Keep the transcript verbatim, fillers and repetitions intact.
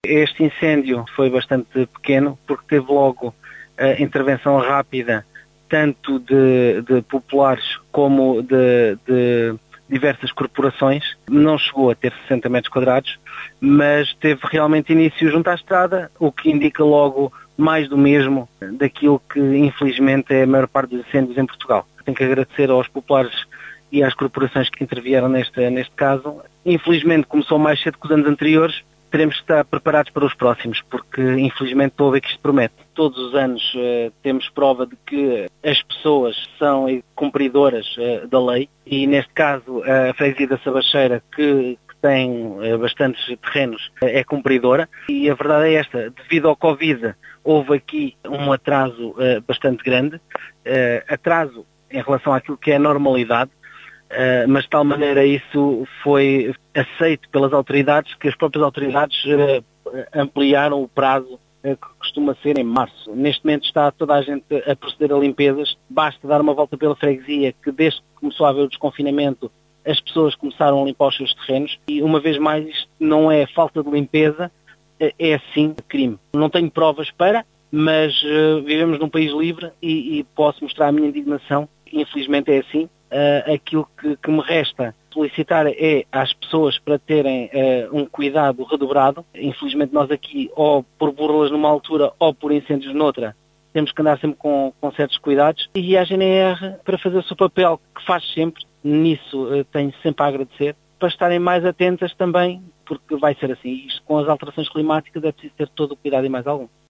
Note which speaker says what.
Speaker 1: Este incêndio foi bastante pequeno porque teve logo a intervenção rápida tanto de, de populares como de, de diversas corporações. Não chegou a ter sessenta metros quadrados, mas teve realmente início junto à estrada, o que indica logo mais do mesmo daquilo que infelizmente é a maior parte dos incêndios em Portugal. Tenho que agradecer aos populares e às corporações que intervieram neste, neste caso. Infelizmente começou mais cedo que os anos anteriores, teremos que estar preparados para os próximos, porque infelizmente estou a ver que isto promete. Todos os anos uh, temos prova de que as pessoas são cumpridoras uh, da lei e neste caso a freguesia da Sabacheira, que, que tem uh, bastantes terrenos, uh, é cumpridora e a verdade é esta, devido ao Covid houve aqui um atraso uh, bastante grande, uh, atraso em relação àquilo que é a normalidade, Uh, mas de tal maneira isso foi aceito pelas autoridades que as próprias autoridades uh, ampliaram o prazo uh, que costuma ser em março. Neste momento está toda a gente a proceder a limpezas, basta dar uma volta pela freguesia que desde que começou a haver o desconfinamento as pessoas começaram a limpar os seus terrenos e uma vez mais isto não é falta de limpeza, uh, é sim crime. Não tenho provas para, mas uh, vivemos num país livre e, e posso mostrar a minha indignação, infelizmente é assim. Uh, aquilo que, que me resta solicitar é às pessoas para terem uh, um cuidado redobrado. Infelizmente nós aqui, ou por burlas numa altura ou por incêndios noutra, temos que andar sempre com, com certos cuidados. E a G N R, para fazer o seu papel, que faz sempre, nisso uh, tenho sempre a agradecer, para estarem mais atentas também, porque vai ser assim. Isto com as alterações climáticas é preciso ter todo o cuidado e mais algum.